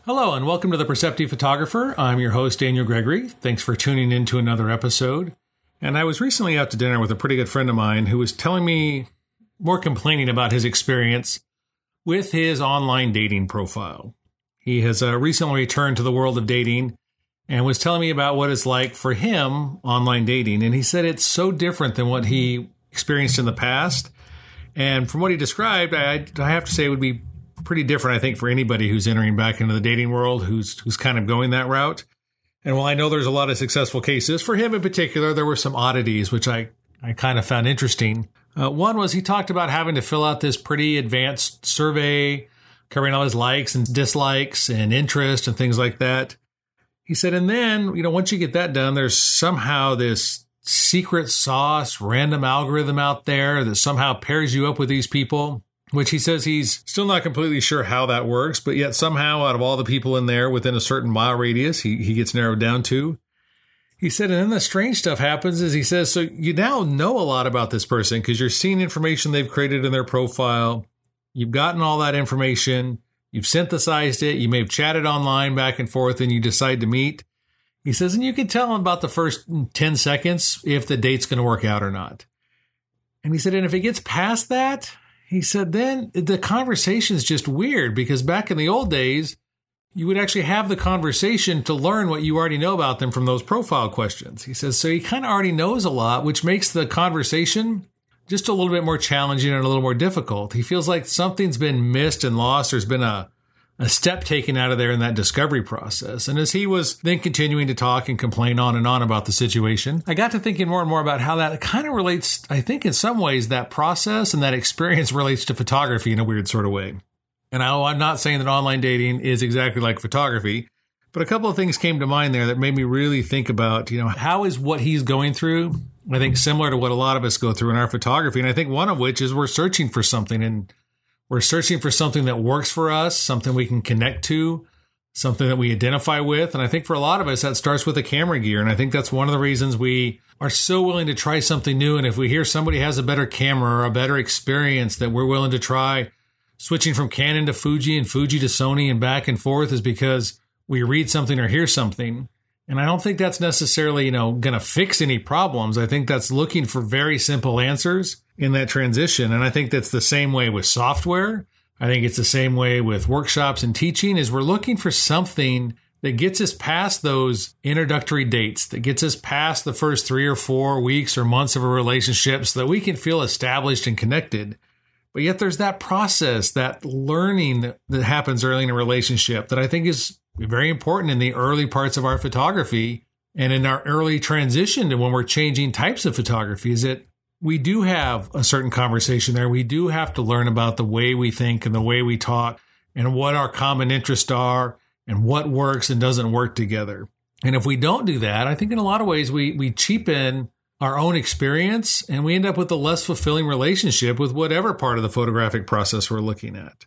Hello, and welcome to The Perceptive Photographer. I'm your host, Daniel Gregory. Thanks for tuning in to another episode. And I was recently out to dinner with a pretty good friend of mine who was telling me, more complaining about his experience with his online dating profile. He has recently returned to the world of dating and was telling me about what it's like for him online dating. And he said it's so different than what he experienced in the past. And from what he described, I have to say it would be pretty different, I think, for anybody who's entering back into the dating world, who's kind of going that route. And while I know there's a lot of successful cases, for him in particular, there were some oddities, which I kind of found interesting. One was he talked about having to fill out this pretty advanced survey covering all his likes and dislikes and interest and things like that. He said, and then, once you get that done, there's somehow this secret sauce, random algorithm out there that somehow pairs you up with these people, which he says he's still not completely sure how that works, but yet somehow out of all the people in there within a certain mile radius, he gets narrowed down to. He said, and then the strange stuff happens is he says, so you now know a lot about this person because you're seeing information they've created in their profile. You've gotten all that information. You've synthesized it. You may have chatted online back and forth and you decide to meet. He says, and you can tell in about the first 10 seconds if the date's going to work out or not. And he said, and if it gets past that, he said, then the conversation's just weird because back in the old days, you would actually have the conversation to learn what you already know about them from those profile questions. He says, so he kind of already knows a lot, which makes the conversation just a little bit more challenging and a little more difficult. He feels like something's been missed and lost. There's been a step taken out of there in that discovery process. And as he was then continuing to talk and complain on and on about the situation, I got to thinking more and more about how that kind of relates, I think in some ways, that process and that experience relates to photography in a weird sort of way. And I'm not saying that online dating is exactly like photography, but a couple of things came to mind there that made me really think about, how is what he's going through, I think similar to what a lot of us go through in our photography. And I think one of which is we're searching for something, and we're searching for something that works for us, something we can connect to, something that we identify with. And I think for a lot of us, that starts with the camera gear. And I think that's one of the reasons we are so willing to try something new. And if we hear somebody has a better camera or a better experience that we're willing to try, switching from Canon to Fuji and Fuji to Sony and back and forth is because we read something or hear something. And I don't think that's necessarily, going to fix any problems. I think that's looking for very simple answers in that transition. And I think that's the same way with software. I think it's the same way with workshops and teaching is we're looking for something that gets us past those introductory dates, that gets us past the first 3 or 4 weeks or months of a relationship so that we can feel established and connected. But yet there's that process, that learning that happens early in a relationship that I think is very important in the early parts of our photography and in our early transition to when we're changing types of photography is that we do have a certain conversation there. We do have to learn about the way we think and the way we talk and what our common interests are and what works and doesn't work together. And if we don't do that, I think in a lot of ways we cheapen our own experience and we end up with a less fulfilling relationship with whatever part of the photographic process we're looking at.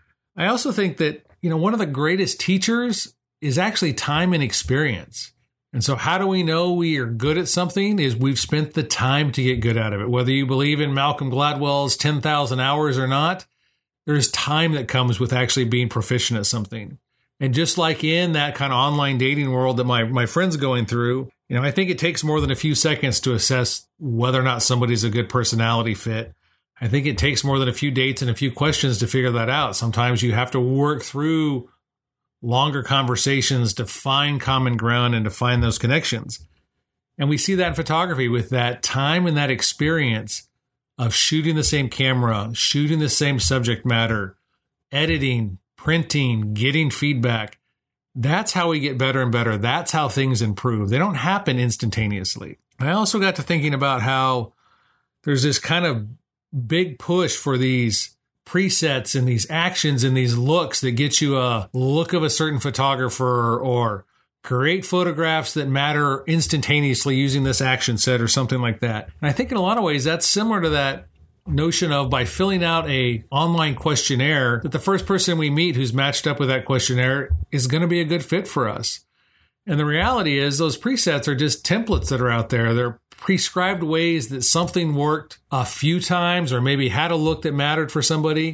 I also think that, one of the greatest teachers is actually time and experience. And so how do we know we are good at something is we've spent the time to get good at it. Whether you believe in Malcolm Gladwell's 10,000 hours or not, there's time that comes with actually being proficient at something. And just like in that kind of online dating world that my friend's going through, I think it takes more than a few seconds to assess whether or not somebody's a good personality fit. I think it takes more than a few dates and a few questions to figure that out. Sometimes you have to work through longer conversations to find common ground and to find those connections. And we see that in photography with that time and that experience of shooting the same camera, shooting the same subject matter, editing, printing, getting feedback. That's how we get better and better. That's how things improve. They don't happen instantaneously. I also got to thinking about how there's this kind of big push for these presets and these actions and these looks that get you a look of a certain photographer or create photographs that matter instantaneously using this action set or something like that. And I think in a lot of ways that's similar to that notion of by filling out a online questionnaire that the first person we meet who's matched up with that questionnaire is going to be a good fit for us. And the reality is those presets are just templates that are out there. They're prescribed ways that something worked a few times or maybe had a look that mattered for somebody.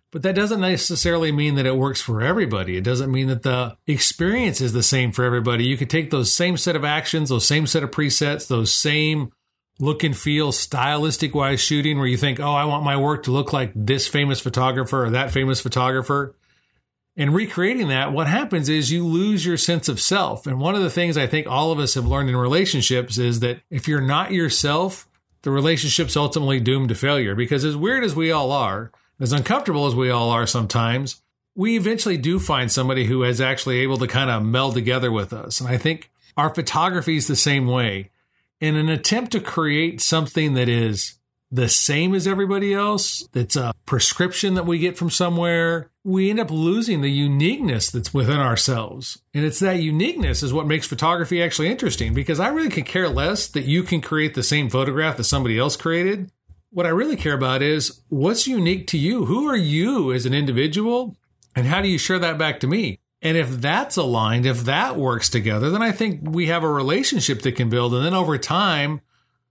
But that doesn't necessarily mean that it works for everybody. It doesn't mean that the experience is the same for everybody. You could take those same set of actions, those same set of presets, those same look and feel stylistic wise shooting where you think, oh, I want my work to look like this famous photographer or that famous photographer. And recreating that, what happens is you lose your sense of self. And one of the things I think all of us have learned in relationships is that if you're not yourself, the relationship's ultimately doomed to failure. Because as weird as we all are, as uncomfortable as we all are sometimes, we eventually do find somebody who is actually able to kind of meld together with us. And I think our photography is the same way. In an attempt to create something that is the same as everybody else, that's a prescription that we get from somewhere, we end up losing the uniqueness that's within ourselves. And it's that uniqueness is what makes photography actually interesting, because I really could care less that you can create the same photograph that somebody else created. What I really care about is what's unique to you. Who are you as an individual? And how do you share that back to me? And if that's aligned, if that works together, then I think we have a relationship that can build. And then over time,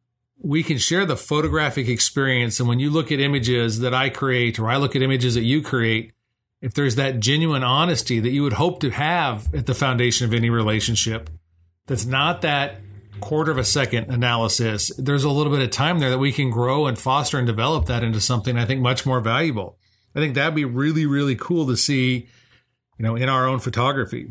we can share the photographic experience. And when you look at images that I create, or I look at images that you create, if there's that genuine honesty that you would hope to have at the foundation of any relationship, that's not that quarter of a second analysis, there's a little bit of time there that we can grow and foster and develop that into something I think much more valuable. I think that'd be really, really cool to see, in our own photography.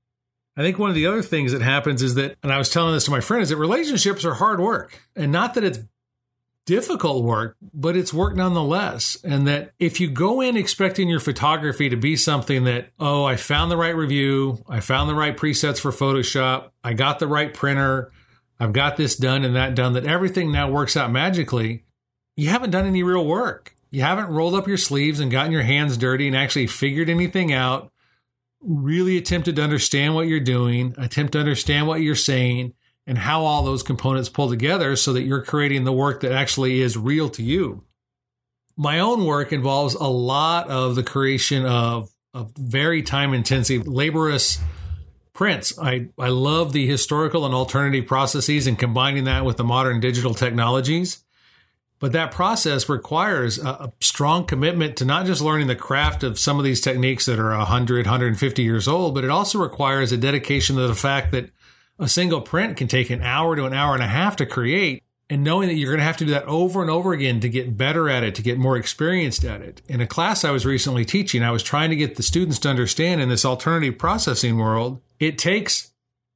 I think one of the other things that happens is that, and I was telling this to my friend, is that relationships are hard work. And not that it's difficult work, but it's work nonetheless. And that if you go in expecting your photography to be something that, oh, I found the right review, I found the right presets for Photoshop, I got the right printer, I've got this done and that done, that everything now works out magically, you haven't done any real work. You haven't rolled up your sleeves and gotten your hands dirty and actually figured anything out, really attempted to understand what you're doing, attempt to understand what you're saying, and how all those components pull together so that you're creating the work that actually is real to you. My own work involves a lot of the creation of very time-intensive, laborious prints. I love the historical and alternative processes and combining that with the modern digital technologies. But that process requires a strong commitment to not just learning the craft of some of these techniques that are 100, 150 years old, but it also requires a dedication to the fact that a single print can take an hour to an hour and a half to create, and knowing that you're going to have to do that over and over again to get better at it, to get more experienced at it. In a class I was recently teaching, I was trying to get the students to understand in this alternative processing world, it takes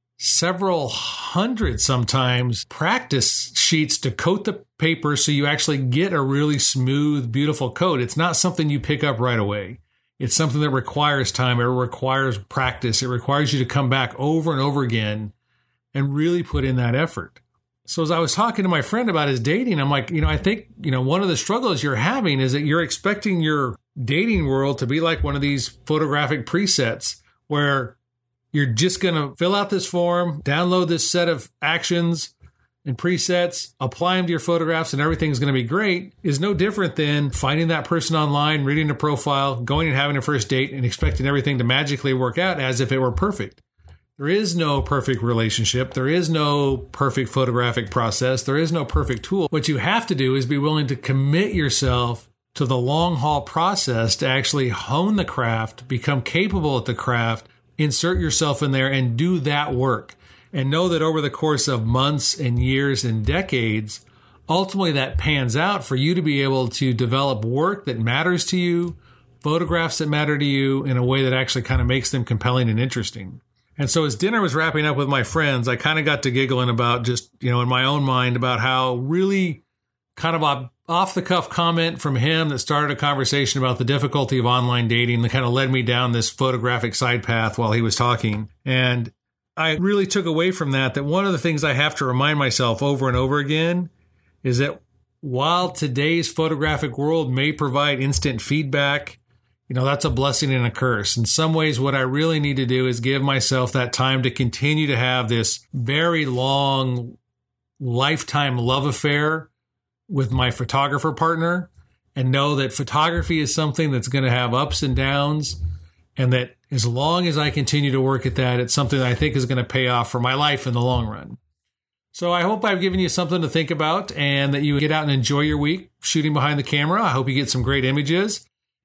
several hundred sometimes practice sheets to coat the paper so you actually get a really smooth, beautiful coat. It's not something you pick up right away. It's something that requires time. It requires practice. It requires you to come back over and over again and really put in that effort. So as I was talking to my friend about his dating, I'm like, I think, one of the struggles you're having is that you're expecting your dating world to be like one of these photographic presets where you're just going to fill out this form, download this set of actions and presets, apply them to your photographs, and everything's going to be great, is no different than finding that person online, reading a profile, going and having a first date, and expecting everything to magically work out as if it were perfect. There is no perfect relationship. There is no perfect photographic process. There is no perfect tool. What you have to do is be willing to commit yourself to the long haul process to actually hone the craft, become capable at the craft, insert yourself in there and do that work. And know that over the course of months and years and decades, ultimately that pans out for you to be able to develop work that matters to you, photographs that matter to you in a way that actually kind of makes them compelling and interesting. And so as dinner was wrapping up with my friends, I kind of got to giggling about just, in my own mind about how really kind of a off-the-cuff comment from him that started a conversation about the difficulty of online dating that kind of led me down this photographic side path while he was talking. And I really took away from that one of the things I have to remind myself over and over again is that while today's photographic world may provide instant feedback, that's a blessing and a curse. In some ways, what I really need to do is give myself that time to continue to have this very long lifetime love affair with my photographer partner and know that photography is something that's going to have ups and downs, and that as long as I continue to work at that, it's something that I think is going to pay off for my life in the long run. So I hope I've given you something to think about and that you get out and enjoy your week shooting behind the camera. I hope you get some great images.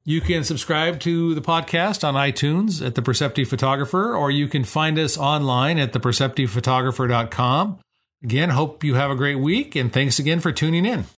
You can subscribe to the podcast on iTunes at The Perceptive Photographer, or you can find us online at theperceptivephotographer.com. Again, hope you have a great week, and thanks again for tuning in.